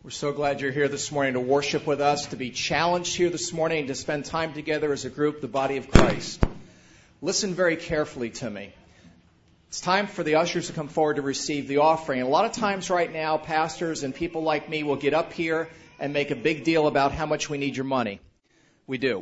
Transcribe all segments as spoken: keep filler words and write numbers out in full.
We're so glad you're here this morning to worship with us, to be challenged here this morning, to spend time together as a group, the body of Christ. Listen very carefully to me. It's time for the ushers to come forward to receive the offering. And a lot of times right now, pastors and people like me will get up here and make a big deal about how much we need your money. We do.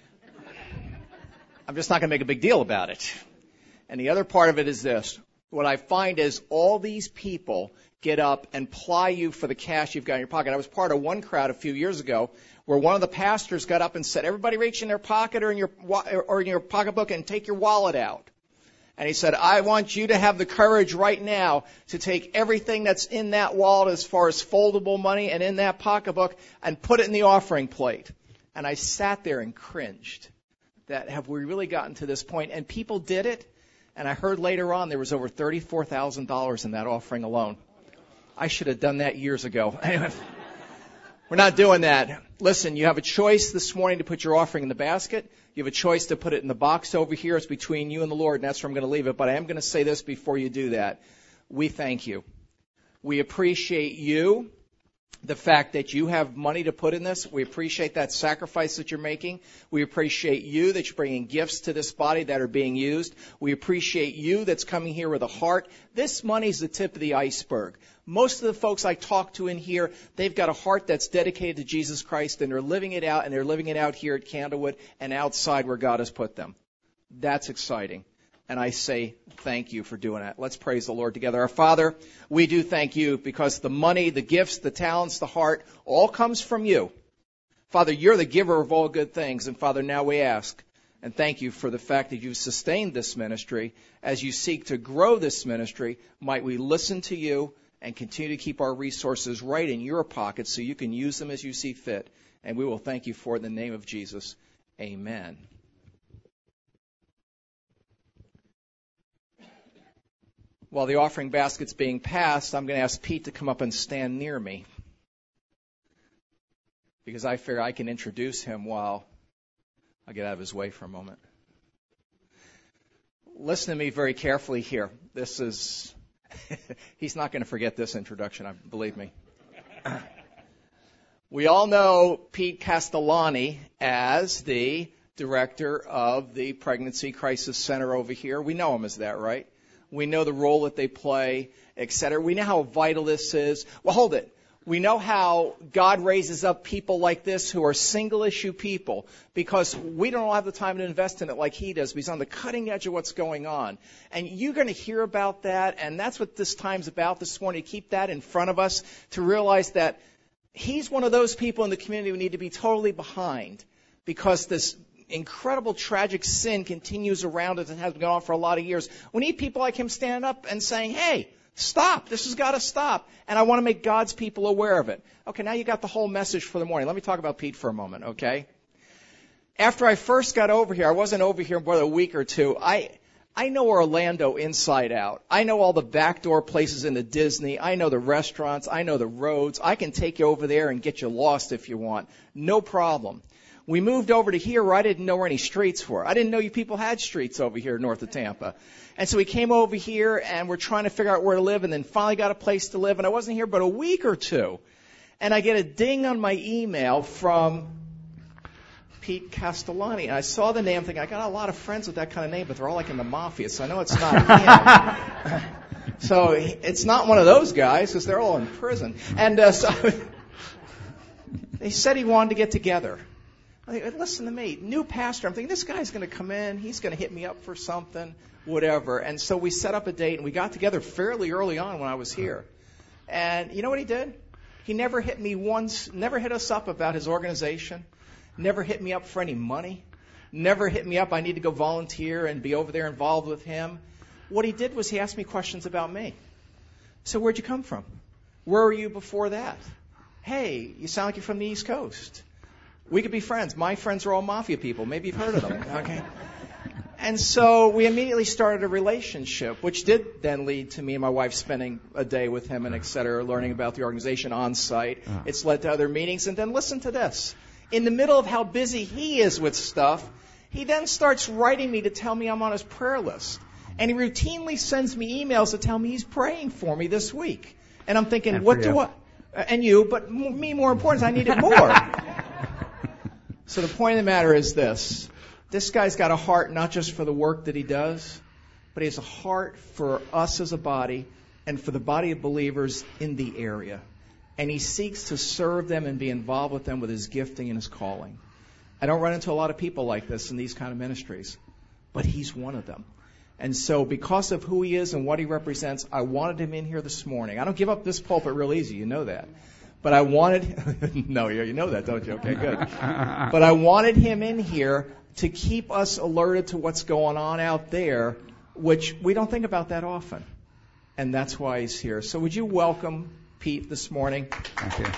I'm just not going to make a big deal about it. And the other part of it is this. What I find is all these people get up and ply you for the cash you've got in your pocket. I was part of one crowd a few years ago where one of the pastors got up and said, everybody reach in their pocket or in your or in your pocketbook and take your wallet out. And he said, I want you to have the courage right now to take everything that's in that wallet as far as foldable money and in that pocketbook and put it in the offering plate. And I sat there and cringed. That have we really gotten to this point? And people did it. And I heard later on there was over thirty-four thousand dollars in that offering alone. I should have done that years ago. Anyway, we're not doing that. Listen, you have a choice this morning to put your offering in the basket. You have a choice to put it in the box over here. It's between you and the Lord, and that's where I'm going to leave it. But I am going to say this before you do that. We thank you. We appreciate you, the fact that you have money to put in this. We appreciate that sacrifice that you're making. We appreciate you that you're bringing gifts to this body that are being used. We appreciate you that's coming here with a heart. This money is the tip of the iceberg. Most of the folks I talk to in here, they've got a heart that's dedicated to Jesus Christ, and they're living it out, and they're living it out here at Candlewood and outside where God has put them. That's exciting. And I say thank you for doing that. Let's praise the Lord together. Our Father, we do thank you because the money, the gifts, the talents, the heart, all comes from you. Father, you're the giver of all good things. And Father, now we ask and thank you for the fact that you've sustained this ministry. As you seek to grow this ministry, might we listen to you and continue to keep our resources right in your pocket so you can use them as you see fit. And we will thank you for it in the name of Jesus. Amen. While the offering basket's being passed, I'm going to ask Pete to come up and stand near me, because I fear I can introduce him while I get out of his way for a moment. Listen to me very carefully here. This is, he's not going to forget this introduction, I believe me. We all know Pete Castellani as the director of the Pregnancy Crisis Center over here. We know him as that, right? We know the role that they play, et cetera. We know how vital this is. Well, hold it. We know how God raises up people like this who are single-issue people because we don't have the time to invest in it like he does. He's on the cutting edge of what's going on. And you're going to hear about that, and that's what this time's about this morning, to keep that in front of us, to realize that he's one of those people in the community who need to be totally behind because this incredible tragic sin continues around us and has been going on for a lot of years. We need people like him standing up and saying, hey, stop. This has got to stop. And I want to make God's people aware of it. Okay, now you got the whole message for the morning. Let me talk about Pete for a moment, okay? After I first got over here, I wasn't over here for a week or two. I I know Orlando inside out. I know all the backdoor places into Disney. I know the restaurants. I know the roads. I can take you over there and get you lost if you want. No problem. We moved over to here where I didn't know where any streets were. I didn't know you people had streets over here north of Tampa. And so we came over here and we're trying to figure out where to live and then finally got a place to live. And I wasn't here but a week or two. And I get a ding on my email from Pete Castellani. And I saw the name thinking, I got a lot of friends with that kind of name, but they're all like in the mafia. So I know it's not him. So it's not one of those guys because they're all in prison. And uh, so he said he wanted to get together. I think, listen to me, new pastor. I'm thinking, this guy's going to come in. He's going to hit me up for something, whatever. And so we set up a date, and we got together fairly early on when I was here. And you know what he did? He never hit me once, never hit us up about his organization, never hit me up for any money, never hit me up, I need to go volunteer and be over there involved with him. What he did was he asked me questions about me. So where'd you come from? Where were you before that? Hey, you sound like you're from the East Coast. We could be friends. My friends are all mafia people. Maybe you've heard of them. Okay. And so we immediately started a relationship, which did then lead to me and my wife spending a day with him and et cetera, learning about the organization on site. It's led to other meetings. And then listen to this. In the middle of how busy he is with stuff, he then starts writing me to tell me I'm on his prayer list. And he routinely sends me emails to tell me he's praying for me this week. And I'm thinking, and what do I... And you, but m- me more important is I need it more. So the point of the matter is this. This guy's got a heart not just for the work that he does, but he has a heart for us as a body and for the body of believers in the area. And he seeks to serve them and be involved with them with his gifting and his calling. I don't run into a lot of people like this in these kind of ministries, but he's one of them. And so because of who he is and what he represents, I wanted him in here this morning. I don't give up this pulpit real easy, you know that. But I wanted, no, you know that, don't you? Okay, good. But I wanted him in here to keep us alerted to what's going on out there, which we don't think about that often. And that's why he's here. So would you welcome Pete this morning? Thank you.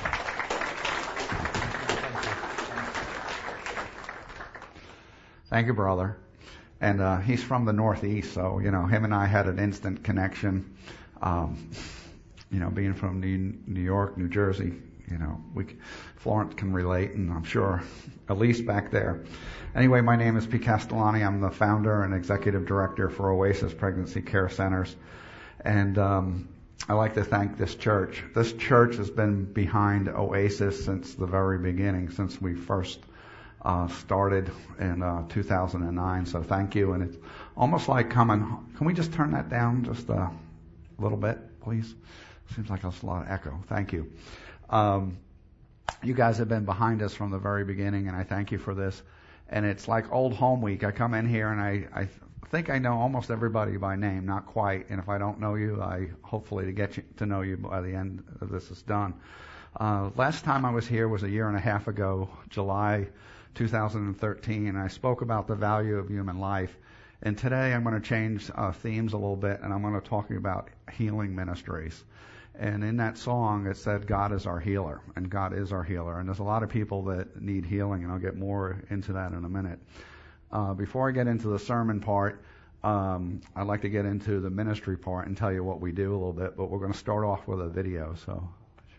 Thank you, brother. And uh, he's from the Northeast, so, you know, him and I had an instant connection. Um, you know, being from New, New York, New Jersey, you know, we, Florence can relate, and I'm sure Elise back there. Anyway, my name is Pete Castellani. I'm the founder and executive director for Oasis Pregnancy Care Centers. And um, I like to thank this church. This church has been behind Oasis since the very beginning, since we first uh, started in uh, two thousand nine. So thank you. And it's almost like coming. Can we just turn that down just a little bit, please? Seems like there's a lot of echo. Thank you. Um, you guys have been behind us from the very beginning, and I thank you for this. And it's like old home week. I come in here and I, I think I know almost everybody by name, not quite. And if I don't know you, I hopefully to get you to know you by the end of this is done. Uh, last time I was here was a year and a half ago, July two thousand thirteen, and I spoke about the value of human life. And today I'm going to change uh, themes a little bit, and I'm going to talk about healing ministries. And in that song, it said, God is our healer, and God is our healer. And there's a lot of people that need healing, and I'll get more into that in a minute. Uh, before I get into the sermon part, um, I'd like to get into the ministry part and tell you what we do a little bit, but we're going to start off with a video. So,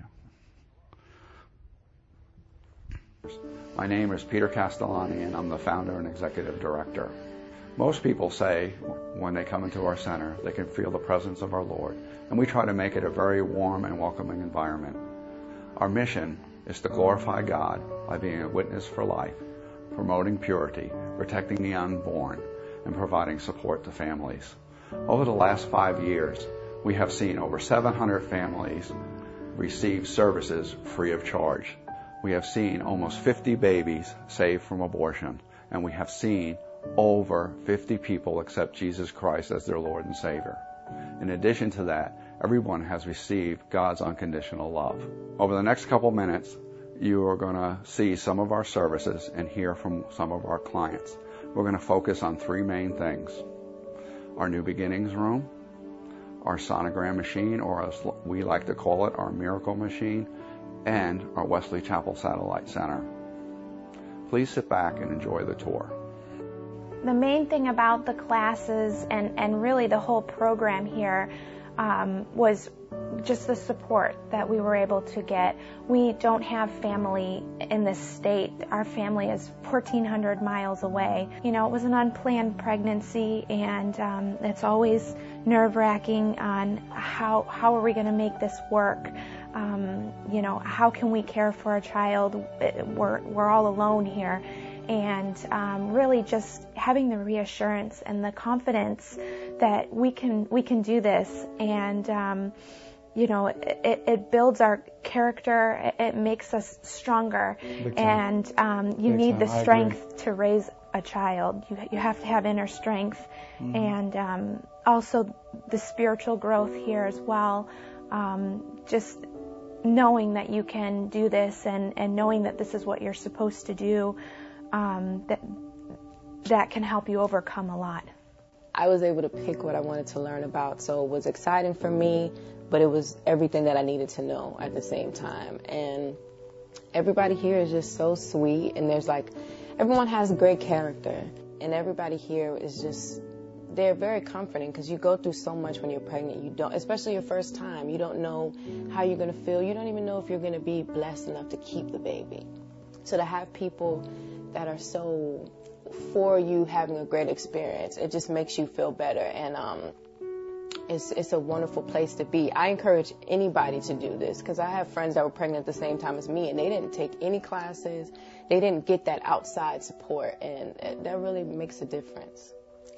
my name is Peter Castellani, and I'm the founder and executive director. Most people say when they come into our center, they can feel the presence of our Lord, and we try to make it a very warm and welcoming environment. Our mission is to glorify God by being a witness for life, promoting purity, protecting the unborn, and providing support to families. Over the last five years, we have seen over seven hundred families receive services free of charge. We have seen almost fifty babies saved from abortion, and we have seen over fifty people accept Jesus Christ as their Lord and Savior. In addition to that, everyone has received God's unconditional love. Over the next couple minutes, you are going to see some of our services and hear from some of our clients. We're going to focus on three main things: our New Beginnings room, our sonogram machine, or as we like to call it, our miracle machine, and our Wesley Chapel Satellite Center. Please sit back and enjoy the tour. The main thing about the classes and, and really the whole program here um, was just the support that we were able to get. We don't have family in this state. Our family is fourteen hundred miles away. You know, it was an unplanned pregnancy, and um, it's always nerve-wracking on how how are we going to make this work. Um, you know, how can we care for a child? We're we're all alone here. And um, really just having the reassurance and the confidence that we can we can do this, and um, you know, it, it builds our character, it, it makes us stronger, and um, you Big need time. the strength to raise a child. You you have to have inner strength, mm-hmm. and um, also the spiritual growth here as well. Um, just knowing that you can do this, and, and knowing that this is what you're supposed to do. Um, that that can help you overcome a lot. I was able to pick what I wanted to learn about, so it was exciting for me, but it was everything that I needed to know at the same time. And everybody here is just so sweet, and there's like, everyone has great character, and everybody here is just, they're very comforting, because you go through so much when you're pregnant. You don't, especially your first time, you don't know how you're going to feel. You don't even know if you're going to be blessed enough to keep the baby. So to have people that are so for you having a great experience, it just makes you feel better. And um, it's, it's a wonderful place to be. I encourage anybody to do this because I have friends that were pregnant at the same time as me, and they didn't take any classes. They didn't get that outside support, and that really makes a difference.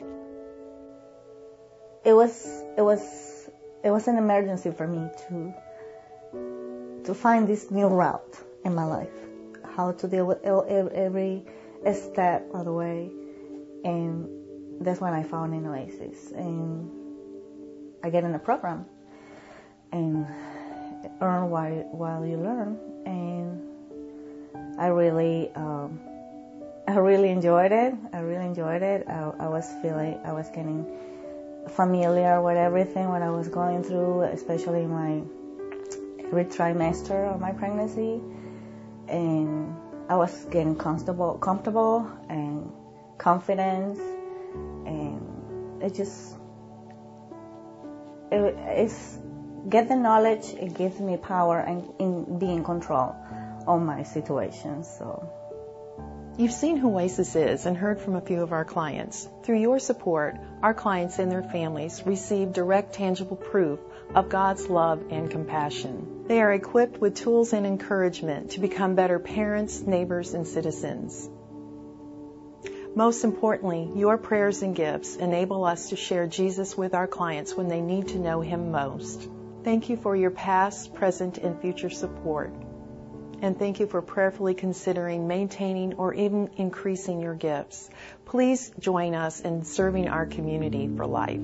It was it was it was an emergency for me to to find this new route in my life, how to deal with every step of the way, and that's when I found an Oasis, and I get in the program and earn while while you learn, and I really um, I really enjoyed it. I really enjoyed it. I, I was feeling I was getting familiar with everything what I was going through, especially my every trimester of my pregnancy, and I was getting comfortable, comfortable and confidence, and it just it, it's get the knowledge. It gives me power and in be in control of my situation. So. You've seen who Oasis is and heard from a few of our clients. Through your support, our clients and their families receive direct, tangible proof of God's love and compassion. They are equipped with tools and encouragement to become better parents, neighbors, and citizens. Most importantly, your prayers and gifts enable us to share Jesus with our clients when they need to know Him most. Thank you for your past, present, and future support. And thank you for prayerfully considering maintaining or even increasing your gifts. Please join us in serving our community for life.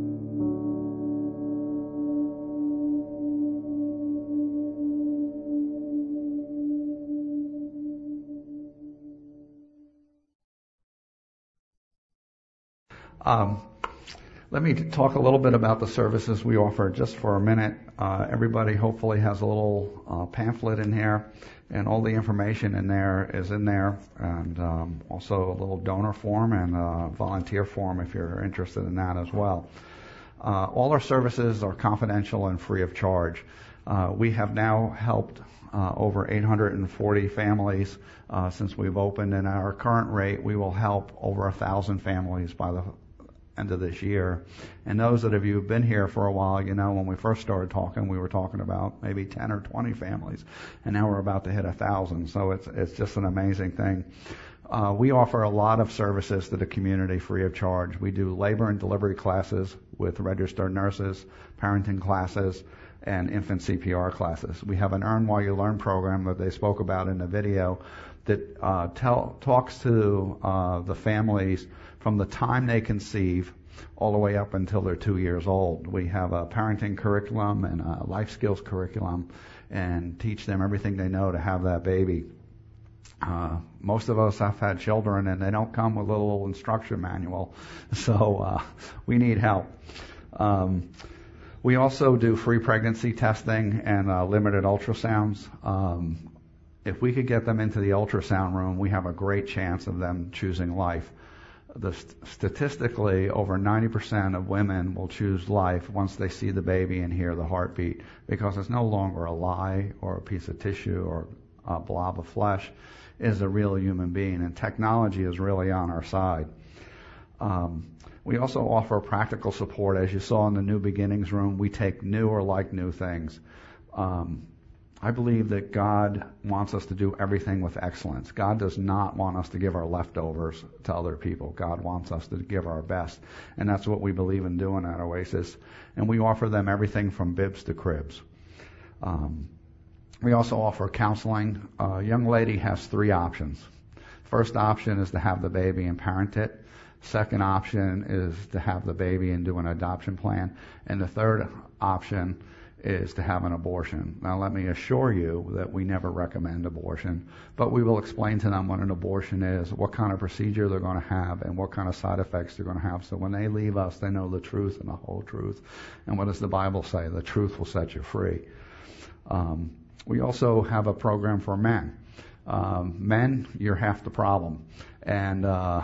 Um, let me talk a little bit about the services we offer just for a minute. Uh, everybody hopefully has a little uh, pamphlet in here, and all the information in there is in there, and um, also a little donor form and a volunteer form if you're interested in that as well. Uh, all our services are confidential and free of charge. Uh, we have now helped uh, over eight hundred forty families uh, since we've opened, and at our current rate, we will help over a thousand families by the end of this year. And those that of you who've been here for a while, you know, when we first started talking, we were talking about maybe ten or twenty families, and now we're about to hit a thousand. So it's it's just an amazing thing. Uh, we offer a lot of services to the community free of charge. We do labor and delivery classes with registered nurses, parenting classes, and infant C P R classes. We have an Earn While You Learn program that they spoke about in the video that uh, tell, talks to uh, the families from the time they conceive all the way up until they're two years old. We have a parenting curriculum and a life skills curriculum and teach them everything they know to have that baby. Uh, most of us have had children and they don't come with a little instruction manual, so uh, we need help. Um, we also do free pregnancy testing and uh, limited ultrasounds. Um, if we could get them into the ultrasound room, we have a great chance of them choosing life. The, statistically, over ninety percent of women will choose life once they see the baby and hear the heartbeat, because it's no longer a lie or a piece of tissue or a blob of flesh. It is a real human being, and technology is really on our side. Um, we also offer practical support. As you saw in the New Beginnings room, we take new or like new things. Um, I believe that God wants us to do everything with excellence. God does not want us to give our leftovers to other people. God wants us to give our best. And that's what we believe in doing at Oasis. And we offer them everything from bibs to cribs. Um, we also offer counseling. A young lady has three options. First option is to have the baby and parent it. Second option is to have the baby and do an adoption plan. And the third option is to have an abortion. Now, let me assure you that we never recommend abortion, but we will explain to them what an abortion is, what kind of procedure they're going to have, and what kind of side effects they're going to have. So when they leave us, they know the truth and the whole truth. And what does the Bible say? The truth will set you free. Um, we also have a program for men. Um, men, you're half the problem. And uh,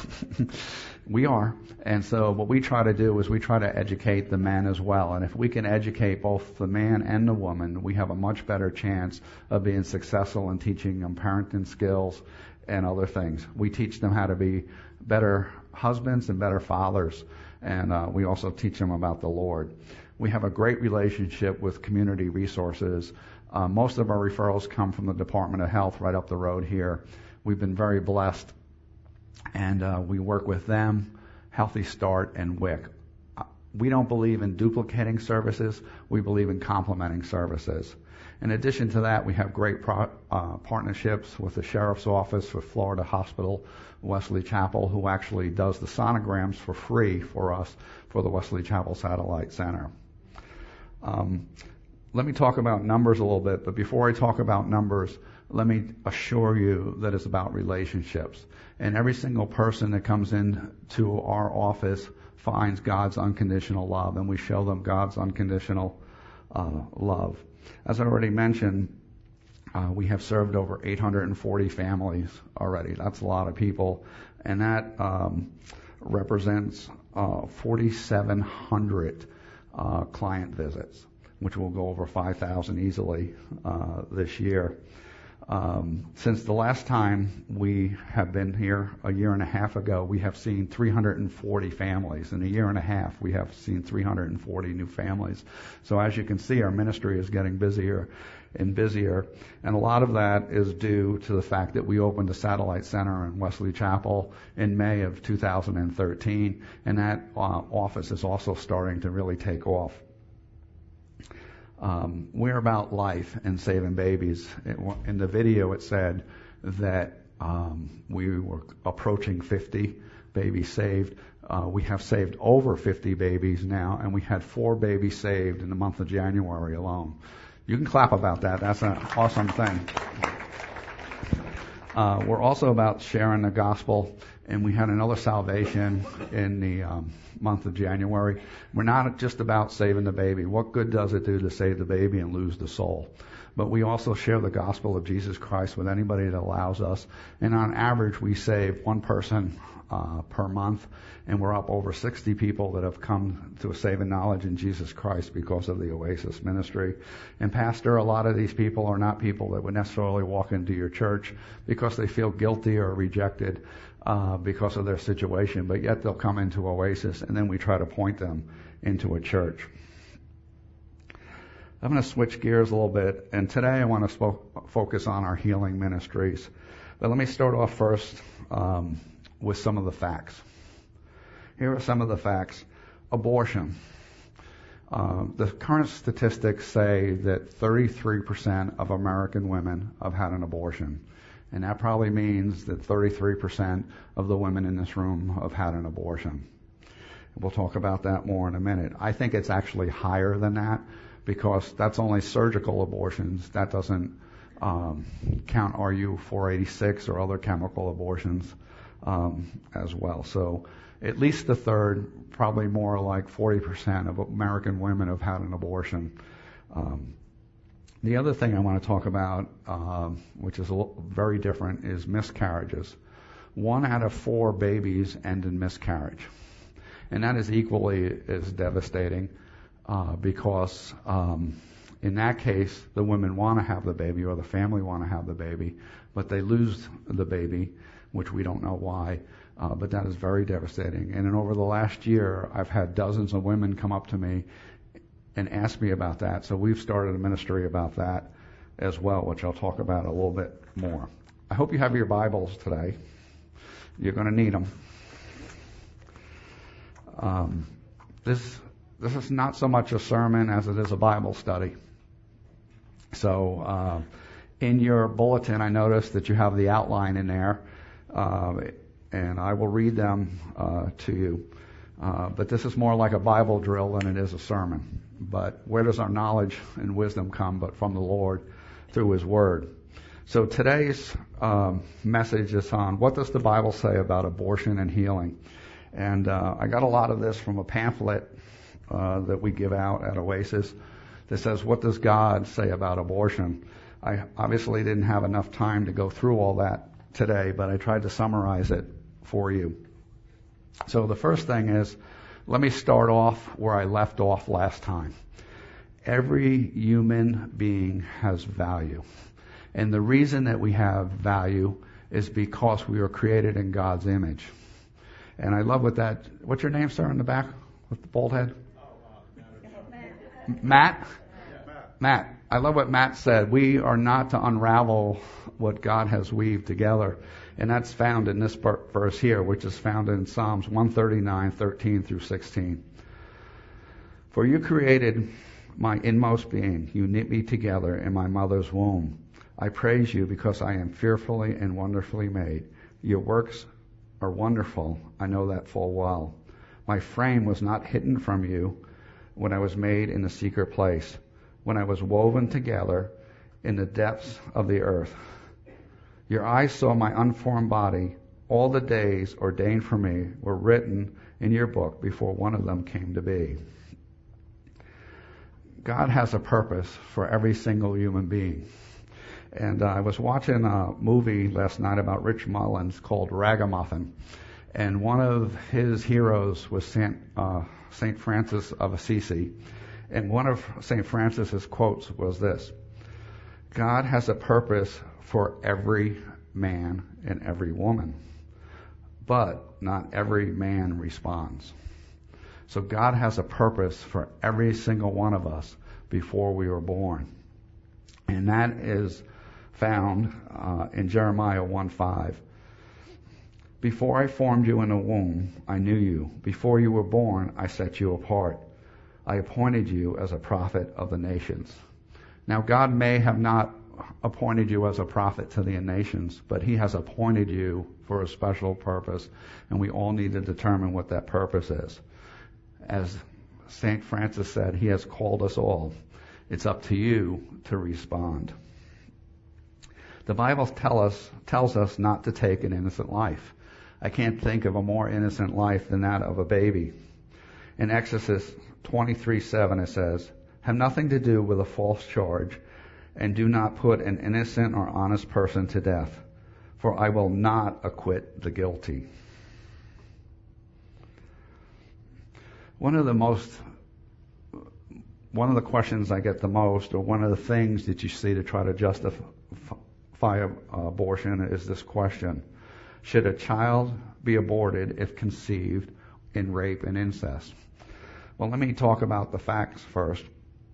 we are. And so what we try to do is we try to educate the men as well. And if we can educate both the man and the woman, we have a much better chance of being successful in teaching them parenting skills and other things. We teach them how to be better husbands and better fathers. and uh, we also teach them about the Lord. We have a great relationship with Community Resources. Uh, most of our referrals come from the Department of Health right up the road here. We've been very blessed, and uh, we work with them, Healthy Start, and W I C. Uh, we don't believe in duplicating services. We believe in complementing services. In addition to that, we have great pro- uh, partnerships with the Sheriff's Office, with Florida Hospital, Wesley Chapel, who actually does the sonograms for free for us for the Wesley Chapel Satellite Center. Um, let me talk about numbers a little bit, but before I talk about numbers, let me assure you that it's about relationships. And every single person that comes into our office finds God's unconditional love, and we show them God's unconditional uh, love. As I already mentioned, uh, we have served over eight hundred forty families already. That's a lot of people, and that um, represents uh, forty-seven hundred uh, client visits, which will go over five thousand easily uh, this year. Um, since the last time we have been here a year and a half ago, we have seen three hundred forty families. In a year and a half, we have seen three hundred forty new families. So as you can see, our ministry is getting busier and busier. And a lot of that is due to the fact that we opened a satellite center in Wesley Chapel in May of two thousand thirteen, and that uh, office is also starting to really take off. Um, we're about life and saving babies. It, in the video, it said that um, we were approaching fifty babies saved. Uh, we have saved over fifty babies now, and we had four babies saved in the month of January alone. You can clap about that. That's an awesome thing. Uh, we're also about sharing the gospel, and we had another salvation in the um, month of January. We're not just about saving the baby. What good does it do to save the baby and lose the soul? But we also share the gospel of Jesus Christ with anybody that allows us. And on average, we save one person uh, per month, and we're up over sixty people that have come to a saving knowledge in Jesus Christ because of the Oasis ministry. And Pastor, a lot of these people are not people that would necessarily walk into your church because they feel guilty or rejected uh, because of their situation, but yet they'll come into Oasis, and then we try to point them into a church. I'm going to switch gears a little bit, and today I want to spo- focus on our healing ministries. But let me start off first um, with some of the facts. Here are some of the facts. Abortion. Uh, the current statistics say that thirty-three percent of American women have had an abortion. And that probably means that thirty-three percent of the women in this room have had an abortion. We'll talk about that more in a minute. I think it's actually higher than that because that's only surgical abortions. That doesn't um, count R U four eighty-six or other chemical abortions um, as well. So at least a third, probably more like forty percent of American women have had an abortion. Um, the other thing I want to talk about, uh, which is a little, very different, is miscarriages. One out of four babies end in miscarriage. And that is equally as devastating uh, because um, in that case, the women want to have the baby or the family want to have the baby, but they lose the baby, which we don't know why. Uh, but that is very devastating. And then over the last year, I've had dozens of women come up to me and ask me about that. So we've started a ministry about that as well, which I'll talk about a little bit more. I hope you have your Bibles today. You're going to need them. Um, this this is not so much a sermon as it is a Bible study. So uh, in your bulletin, I noticed that you have the outline in there. Uh, and I will read them uh, to you. Uh, but this is more like a Bible drill than it is a sermon. But where does our knowledge and wisdom come but from the Lord through His Word? So today's um, message is on what does the Bible say about abortion and healing? And uh, I got a lot of this from a pamphlet uh, that we give out at Oasis that says, what does God say about abortion? I obviously didn't have enough time to go through all that today, but I tried to summarize it for you. So the first thing is, let me start off where I left off last time. Every human being has value. And the reason that we have value is because we were created in God's image. And I love what that, what's your name, sir, in the back with the bald head? Matt? Matt. I love what Matt said. We are not to unravel what God has weaved together. And that's found in this verse here, which is found in Psalms one thirty-nine, thirteen through sixteen. For you created my inmost being. You knit me together in my mother's womb. I praise you because I am fearfully and wonderfully made. Your works are wonderful. I know that full well. My frame was not hidden from you when I was made in the secret place, when I was woven together in the depths of the earth. Your eyes saw my unformed body. All the days ordained for me were written in your book before one of them came to be. God has a purpose for every single human being. And uh, I was watching a movie last night about Rich Mullins called Ragamuffin. And one of his heroes was Saint, uh, Saint Francis of Assisi. And one of Saint Francis's quotes was this: God has a purpose for every man and every woman, but not every man responds. So God has a purpose for every single one of us before we were born. And that is found uh, in Jeremiah one five. Before I formed you in the womb, I knew you. Before you were born, I set you apart. I appointed you as a prophet of the nations. Now, God may have not appointed you as a prophet to the nations, but he has appointed you for a special purpose, and we all need to determine what that purpose is. As Saint Francis said, he has called us all. It's up to you to respond. The Bible tell us, tells us not to take an innocent life. I can't think of a more innocent life than that of a baby. In Exodus twenty-three seven it says, have nothing to do with a false charge, and do not put an innocent or honest person to death, for I will not acquit the guilty. One of the most, one of the questions I get the most, or one of the things that you see to try to justify abortion is this question: should a child be aborted if conceived in rape and incest? Well, let me talk about the facts first.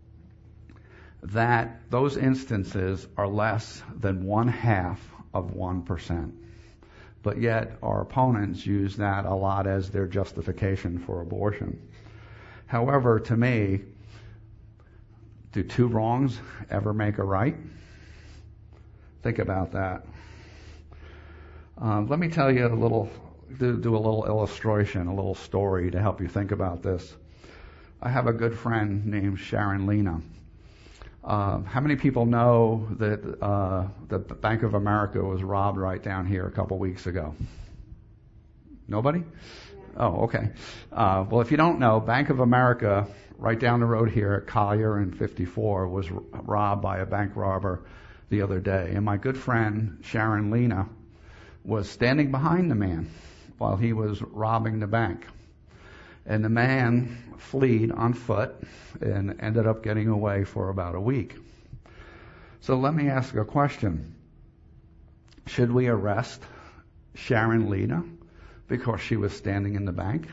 That those instances are less than one half of one percent. But yet our opponents use that a lot as their justification for abortion. However, to me, do two wrongs ever make a right? Think about that. Um, let me tell you a little, do, do a little illustration, a little story to help you think about this. I have a good friend named Sharon Lena. Uh, how many people know that uh, the Bank of America was robbed right down here a couple weeks ago? Nobody? Oh, okay. Uh, well, if you don't know, Bank of America, right down the road here at Collier and fifty-four, was r- robbed by a bank robber the other day. And my good friend, Sharon Lena, was standing behind the man while he was robbing the bank. And the man fled on foot and ended up getting away for about a week. So let me ask a question. Should we arrest Sharon Lena because she was standing in the bank?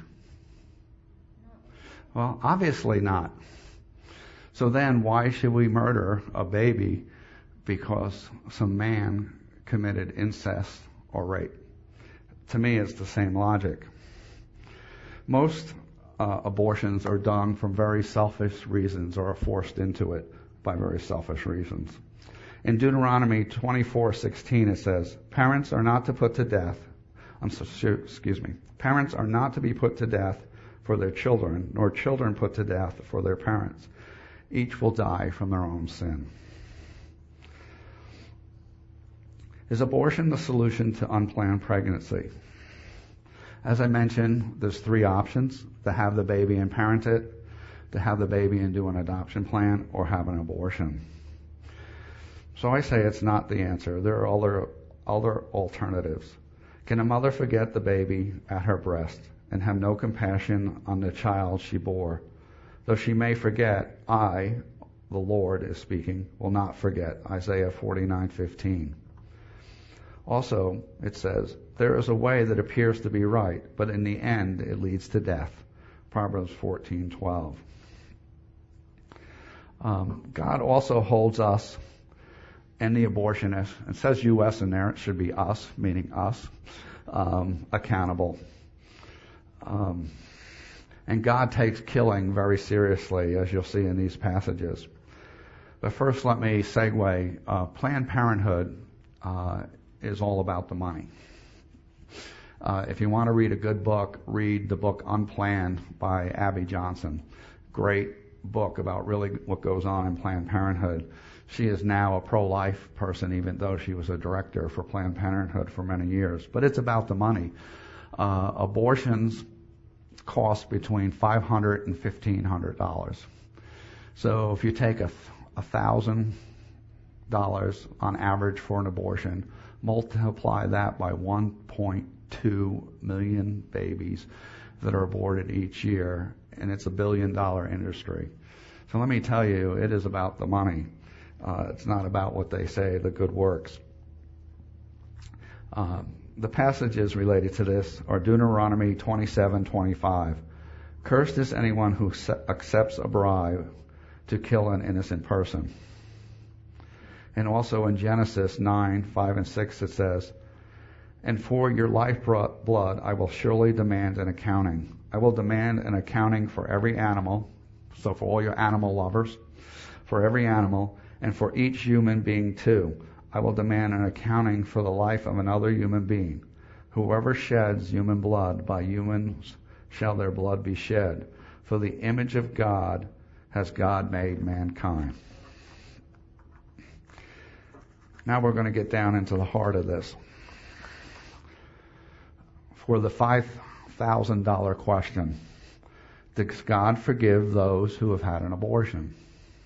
Well, obviously not. So then why should we murder a baby because some man committed incest or rape? To me, it's the same logic. Most uh, abortions are done from very selfish reasons or are forced into it by very selfish reasons. In Deuteronomy twenty-four sixteen it says, parents are not to put to death, I'm so, excuse me, parents are not to be put to death for their children, nor children put to death for their parents. Each will die from their own sin. Is abortion the solution to unplanned pregnancy? As I mentioned, there's three options: to have the baby and parent it, to have the baby and do an adoption plan, or have an abortion. So I say it's not the answer. There are other, other alternatives. Can a mother forget the baby at her breast and have no compassion on the child she bore? Though she may forget, I, the Lord is speaking, will not forget. Isaiah forty-nine fifteen. Also, it says, there is a way that appears to be right, but in the end it leads to death. Proverbs fourteen twelve. Um, God also holds us and the abortionist, it says U S in there, it should be us, meaning us, um, accountable. Um, and God takes killing very seriously, as you'll see in these passages. But first, let me segue. Uh, Planned Parenthood uh, is all about the money. Uh, if you want to read a good book, read the book Unplanned by Abby Johnson. Great book about really what goes on in Planned Parenthood. She is now a pro-life person, even though she was a director for Planned Parenthood for many years. But it's about the money. Uh, abortions cost between five hundred dollars and fifteen hundred dollars. So if you take a a thousand dollars on average for an abortion, multiply that by one point two million babies that are aborted each year, and it's a billion dollar industry. So let me tell you, it is about the money. Uh, it's not about what they say, the good works. Um, the passages related to this are Deuteronomy twenty-seven twenty-five. Cursed is anyone who accepts a bribe to kill an innocent person. And also in Genesis nine five and six it says, and for your lifeblood I will surely demand an accounting. I will demand an accounting for every animal, so for all your animal lovers, for every animal, and for each human being too. I will demand an accounting for the life of another human being. Whoever sheds human blood, by humans shall their blood be shed. For the image of God has God made mankind. Now we're going to get down into the heart of this. For the five thousand dollars question, does God forgive those who have had an abortion?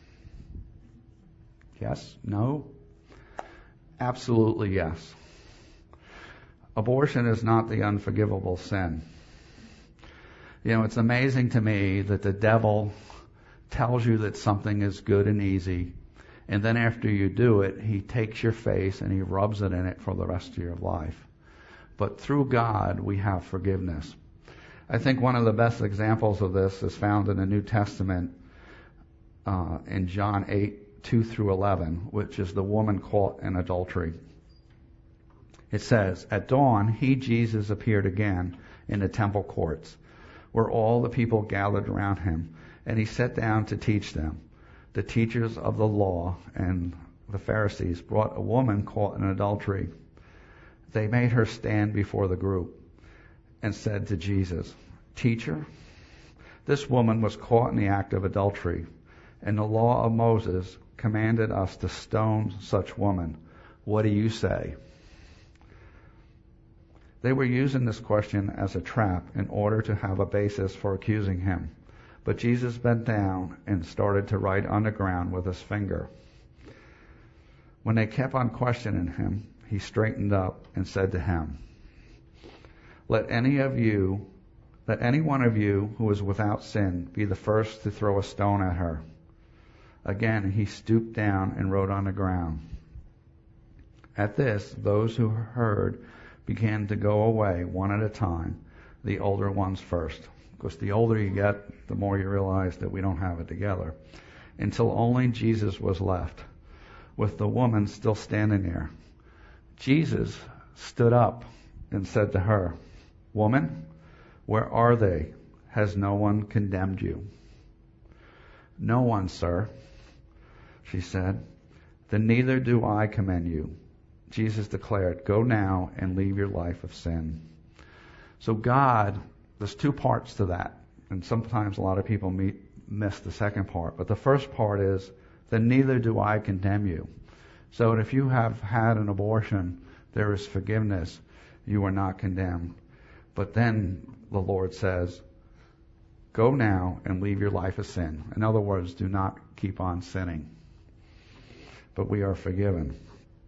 Yes? No? Absolutely yes. Abortion is not the unforgivable sin. You know, it's amazing to me that the devil tells you that something is good and easy, and then after you do it, he takes your face and he rubs it in it for the rest of your life. But through God, we have forgiveness. I think one of the best examples of this is found in the New Testament uh, in John eight, two through eleven, which is the woman caught in adultery. It says, at dawn, he, Jesus, appeared again in the temple courts, where all the people gathered around him, and he sat down to teach them. The teachers of the law and the Pharisees brought a woman caught in adultery. They made her stand before the group and said to Jesus, Teacher, this woman was caught in the act of adultery, and the law of Moses commanded us to stone such woman. What do you say? They were using this question as a trap in order to have a basis for accusing him. But Jesus bent down and started to write on the ground with his finger. When they kept on questioning him, he straightened up and said to him, Let any of you, let any one of you who is without sin be the first to throw a stone at her. Again, he stooped down and wrote on the ground. At this, those who heard began to go away one at a time, the older ones first. Because the older you get, the more you realize that we don't have it together. Until only Jesus was left, with the woman still standing there. Jesus stood up and said to her, Woman, where are they? Has no one condemned you? No one, sir, she said. Then neither do I commend you. Jesus declared, Go now and leave your life of sin. So God, there's two parts to that. And sometimes a lot of people meet, miss the second part. But the first part is, then neither do I condemn you. So if you have had an abortion, there is forgiveness. You are not condemned. But then the Lord says, Go now and leave your life of sin. In other words, do not keep on sinning. But we are forgiven.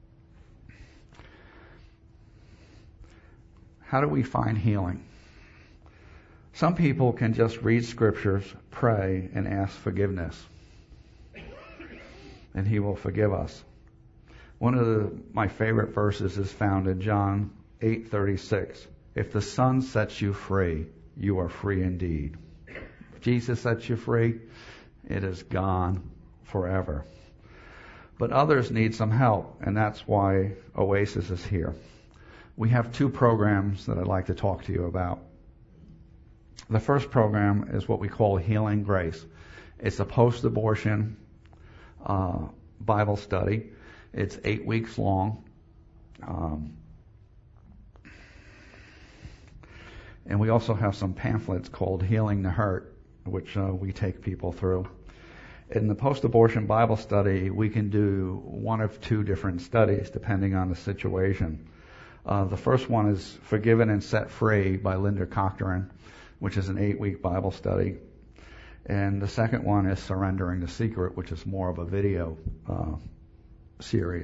How do we find healing? Some people can just read scriptures, pray, and ask forgiveness. And he will forgive us. One of the, my favorite verses is found in John eight thirty-six. If the Son sets you free, you are free indeed. If Jesus sets you free, it is gone forever. But others need some help, and that's why Oasis is here. We have two programs that I'd like to talk to you about. The first program is what we call Healing Grace. It's a post-abortion uh, Bible study. It's eight weeks long. Um, and we also have some pamphlets called Healing the Hurt, which uh, we take people through. In the post-abortion Bible study, we can do one of two different studies depending on the situation. Uh, the first one is Forgiven and Set Free by Linda Cochran, which is an eight-week Bible study. And the second one is Surrendering the Secret, which is more of a video uh, series.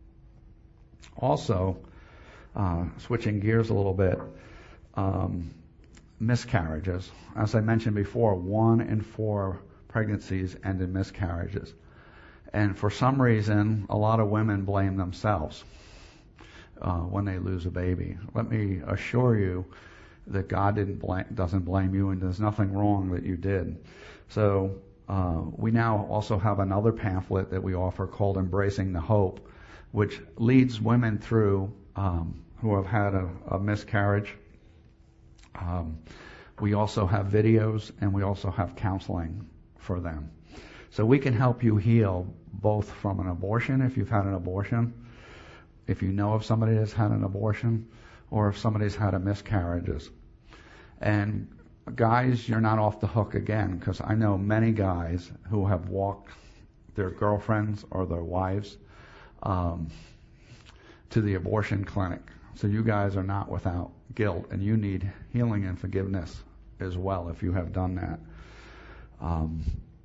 Also, uh, switching gears a little bit, um, miscarriages. As I mentioned before, one in four pregnancies end in miscarriages. And for some reason, a lot of women blame themselves uh, when they lose a baby. Let me assure you that God didn't blame, doesn't blame you, and there's nothing wrong that you did. So uh, we now also have another pamphlet that we offer called Embracing the Hope, which leads women through um, who have had a, a miscarriage. Um, we also have videos, and we also have counseling for them. So we can help you heal both from an abortion, if you've had an abortion, if you know of somebody that's had an abortion, or if somebody's had a miscarriages. And guys, you're not off the hook again, because I know many guys who have walked their girlfriends or their wives um, to the abortion clinic. So you guys are not without guilt, and you need healing and forgiveness as well if you have done that. Um,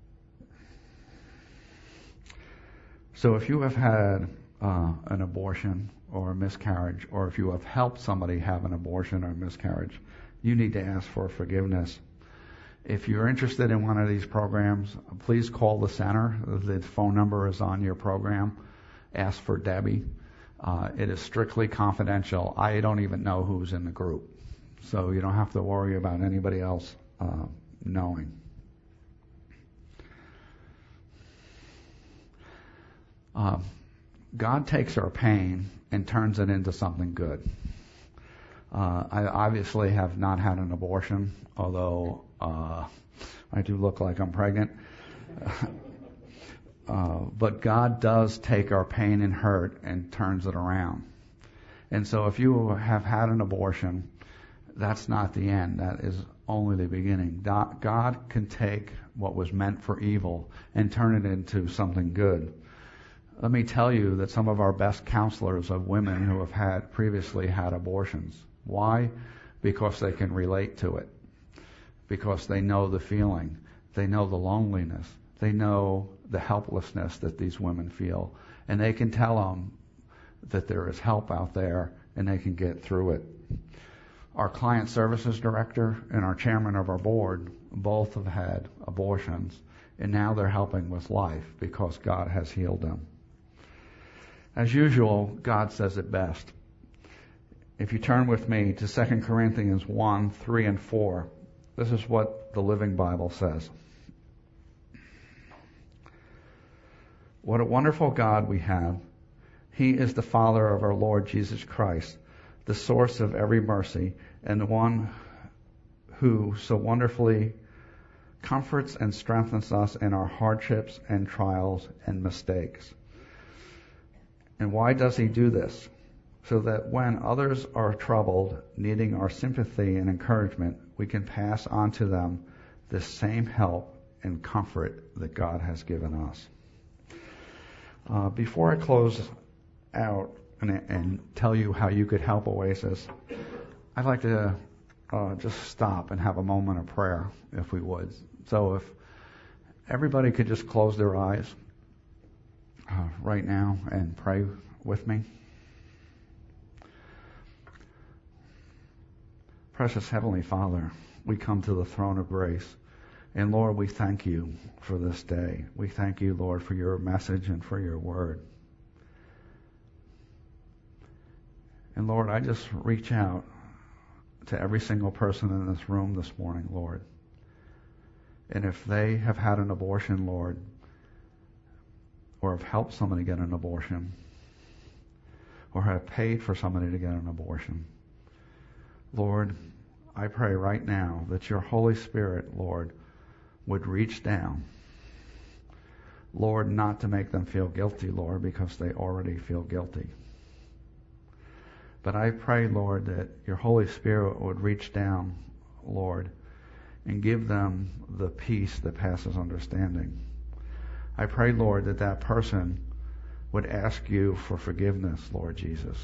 so if you have had uh, an abortion or a miscarriage, or if you have helped somebody have an abortion or a miscarriage, you need to ask for forgiveness. If you're interested in one of these programs, please call the center. The phone number is on your program. Ask for Debbie. Uh, it is strictly confidential. I don't even know who's in the group, so you don't have to worry about anybody else uh, knowing. Uh, God takes our pain and turns it into something good. Uh, I obviously have not had an abortion, although uh, I do look like I'm pregnant. uh, but God does take our pain and hurt and turns it around. And so if you have had an abortion, that's not the end. That is only the beginning. God can take what was meant for evil and turn it into something good. Let me tell you that some of our best counselors are women who have had previously had abortions. Why? Because they can relate to it. Because they know the feeling. They know the loneliness. They know the helplessness that these women feel. And they can tell them that there is help out there and they can get through it. Our client services director and our chairman of our board both have had abortions, and now they're helping with life because God has healed them. As usual, God says it best. If you turn with me to Second Corinthians one, three, and four, this is what the Living Bible says. What a wonderful God we have. He is the Father of our Lord Jesus Christ, the source of every mercy, and the one who so wonderfully comforts and strengthens us in our hardships and trials and mistakes. And why does he do this? So that when others are troubled, needing our sympathy and encouragement, we can pass on to them the same help and comfort that God has given us. Uh, before I close out and, and tell you how you could help Oasis, I'd like to uh, just stop and have a moment of prayer, if we would. So if everybody could just close their eyes uh, right now and pray with me. Precious Heavenly Father, we come to the throne of grace. And Lord, we thank you for this day. We thank you, Lord, for your message and for your word. And Lord, I just reach out to every single person in this room this morning, Lord. And if they have had an abortion, Lord, or have helped somebody get an abortion, or have paid for somebody to get an abortion, Lord, I pray right now that your Holy Spirit, Lord, would reach down. Lord, not to make them feel guilty, Lord, because they already feel guilty. But I pray, Lord, that your Holy Spirit would reach down, Lord, and give them the peace that passes understanding. I pray, Lord, that that person would ask you for forgiveness, Lord Jesus.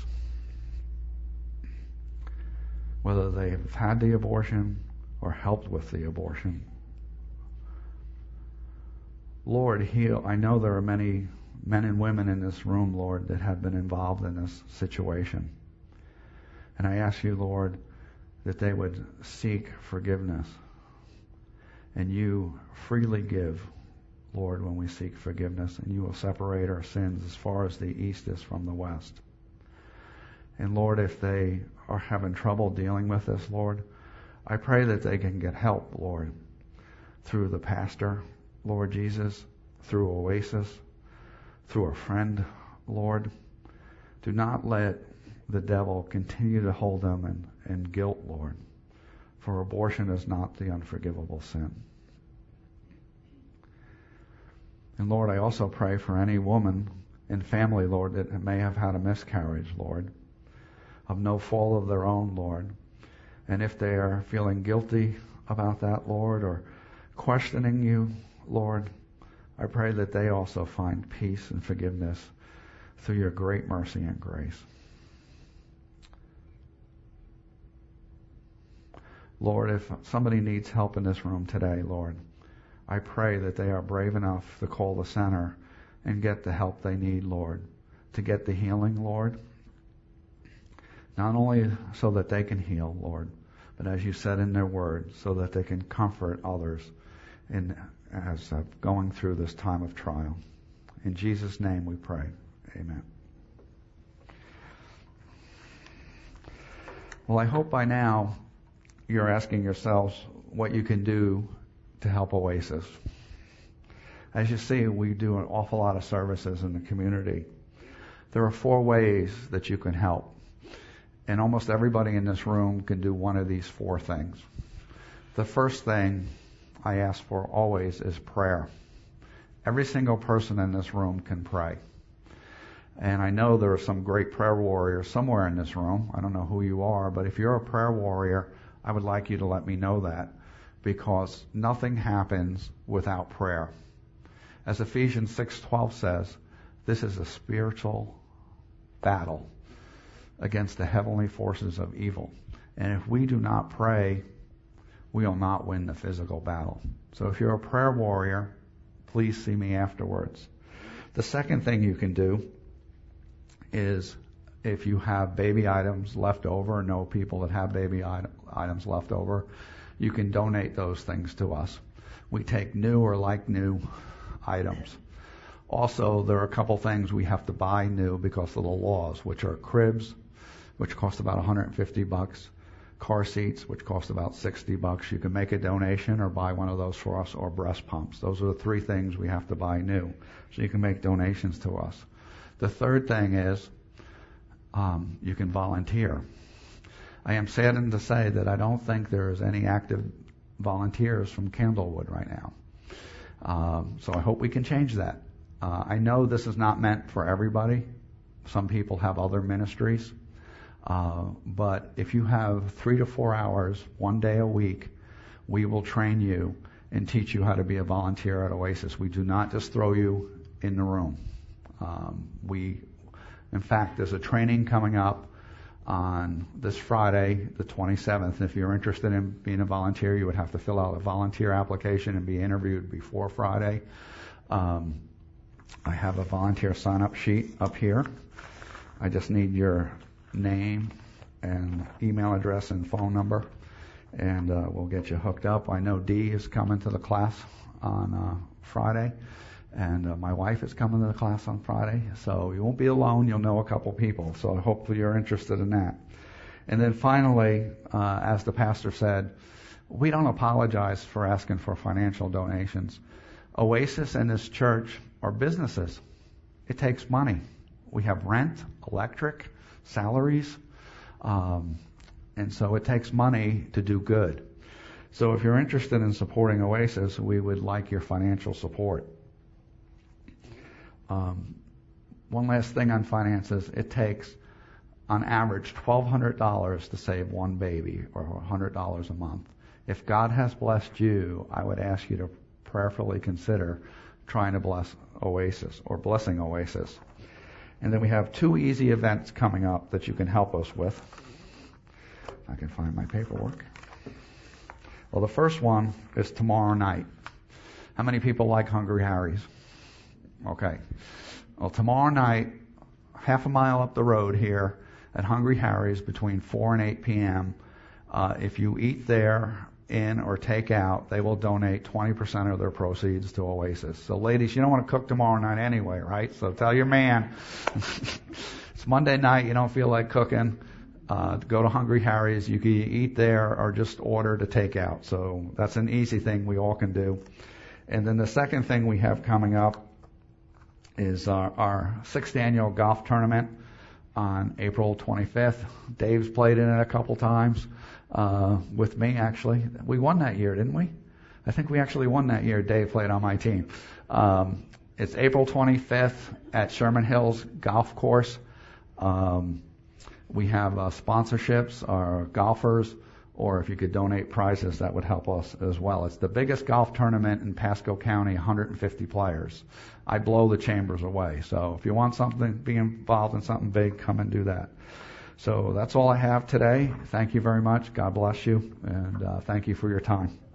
Whether they have had the abortion or helped with the abortion. Lord, heal. I know there are many men and women in this room, Lord, that have been involved in this situation. And I ask you, Lord, that they would seek forgiveness. And you freely give, Lord, when we seek forgiveness. And you will separate our sins as far as the east is from the west. And Lord, if they are having trouble dealing with this, Lord, I pray that they can get help, Lord, through the pastor, Lord Jesus, through Oasis, through a friend, Lord. Do not let the devil continue to hold them in, in guilt, Lord, for abortion is not the unforgivable sin. And Lord, I also pray for any woman and family, Lord, that may have had a miscarriage, Lord, of no fault of their own, Lord. And if they are feeling guilty about that, Lord, or questioning you, Lord, I pray that they also find peace and forgiveness through your great mercy and grace. Lord, if somebody needs help in this room today, Lord, I pray that they are brave enough to call the center and get the help they need, Lord, to get the healing, Lord. Not only so that they can heal, Lord, but as you said in their word, so that they can comfort others in as uh, going through this time of trial. In Jesus' name we pray. Amen. Well, I hope by now you're asking yourselves what you can do to help Oasis. As you see, we do an awful lot of services in the community. There are four ways that you can help. And almost everybody in this room can do one of these four things. The first thing I ask for always is prayer. Every single person in this room can pray. And I know there are some great prayer warriors somewhere in this room. I don't know who you are, but if you're a prayer warrior, I would like you to let me know that, because nothing happens without prayer. As Ephesians six twelve says, this is a spiritual battle against the heavenly forces of evil. And if we do not pray, we will not win the physical battle. So if you're a prayer warrior, please see me afterwards. The second thing you can do is, if you have baby items left over, know people that have baby items left over, you can donate those things to us. We take new or like new items. Also, there are a couple things we have to buy new because of the laws, which are cribs, which cost about one hundred fifty bucks, car seats, which cost about sixty bucks. You can make a donation or buy one of those for us, or breast pumps. Those are the three things we have to buy new. So you can make donations to us. The third thing is, um, you can volunteer. I am saddened to say that I don't think there is any active volunteers from Candlewood right now. Um, so I hope we can change that. Uh, I know this is not meant for everybody. Some people have other ministries. Uh, but if you have three to four hours, one day a week, we will train you and teach you how to be a volunteer at Oasis. We do not just throw you in the room. Um, we, in fact, there's a training coming up on this Friday, the twenty-seventh. If you're interested in being a volunteer, you would have to fill out a volunteer application and be interviewed before Friday. Um, I have a volunteer sign-up sheet up here. I just need your name and email address and phone number, and uh, we'll get you hooked up. I know Dee is coming to the class on uh, Friday, And uh, my wife is coming to the class on Friday, so you won't be alone. You'll know a couple people. So hopefully you're interested in that. And then finally, uh, as the pastor said, we don't apologize for asking for financial donations. Oasis and this church are businesses. It takes money. We have rent, electric, salaries, um, and so it takes money to do good. So if you're interested in supporting Oasis, we would like your financial support. Um, one last thing on finances. It takes, on average, twelve hundred dollars to save one baby, or one hundred dollars a month. If God has blessed you, I would ask you to prayerfully consider trying to bless Oasis, or blessing Oasis. And then we have two easy events coming up that you can help us with. I can find my paperwork. Well, the first one is tomorrow night. How many people like Hungry Harry's? Okay. Well, tomorrow night, half a mile up the road here at Hungry Harry's between four and eight p.m., uh, if you eat there, in or take out, they will donate twenty percent of their proceeds to Oasis. So ladies, you don't want to cook tomorrow night anyway, right? So tell your man. It's Monday night, you don't feel like cooking. Uh, go to Hungry Harry's. You can eat there or just order to take out. So that's an easy thing we all can do. And then the second thing we have coming up is our, our sixth annual golf tournament on April twenty-fifth. Dave's played in it a couple times. Uh, with me, actually. We won that year, didn't we? I think we actually won that year. Dave played on my team. Um, it's April twenty-fifth at Sherman Hills Golf Course. Um, we have uh, sponsorships, our golfers, or if you could donate prizes, that would help us as well. It's the biggest golf tournament in Pasco County, one hundred fifty players. I blow the chambers away. So if you want something, be involved in something big, come and do that. So that's all I have today. Thank you very much. God bless you, and uh, thank you for your time.